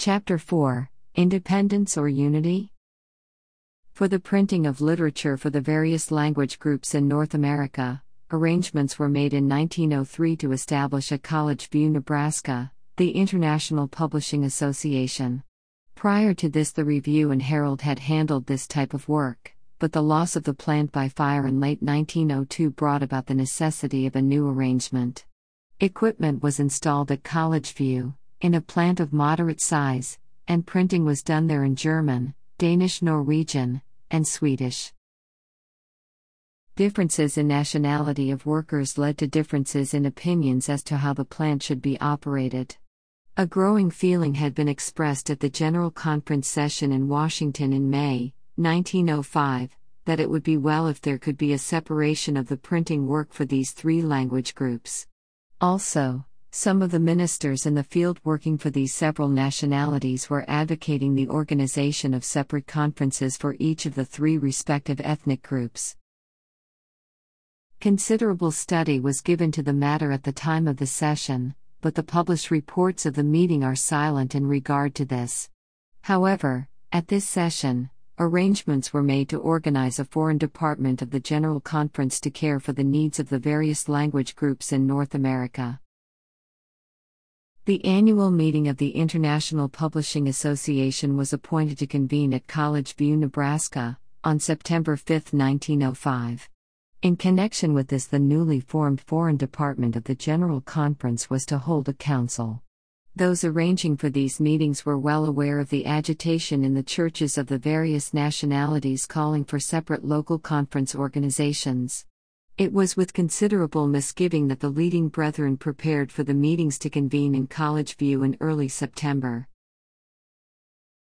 Chapter 4: Independence or Unity? For the printing of literature for the various language groups in North America, arrangements were made in 1903 to establish at College View, Nebraska, the International Publishing Association. Prior to this, the Review and Herald had handled this type of work, but the loss of the plant by fire in late 1902 brought about the necessity of a new arrangement. Equipment was installed at College View, in a plant of moderate size, and printing was done there in German, Danish, Norwegian, and Swedish. Differences in nationality of workers led to differences in opinions as to how the plant should be operated. A growing feeling had been expressed at the General Conference session in Washington in May 1905, that it would be well if there could be a separation of the printing work for these three language groups. Also, some of the ministers in the field working for these several nationalities were advocating the organization of separate conferences for each of the three respective ethnic groups. Considerable study was given to the matter at the time of the session, but the published reports of the meeting are silent in regard to this. However, at this session, arrangements were made to organize a foreign department of the General Conference to care for the needs of the various language groups in North America. The annual meeting of the International Publishing Association was appointed to convene at College View, Nebraska, on September 5, 1905. In connection with this, the newly formed Foreign Department of the General Conference was to hold a council. Those arranging for these meetings were well aware of the agitation in the churches of the various nationalities calling for separate local conference organizations. It was with considerable misgiving that the leading brethren prepared for the meetings to convene in College View in early September.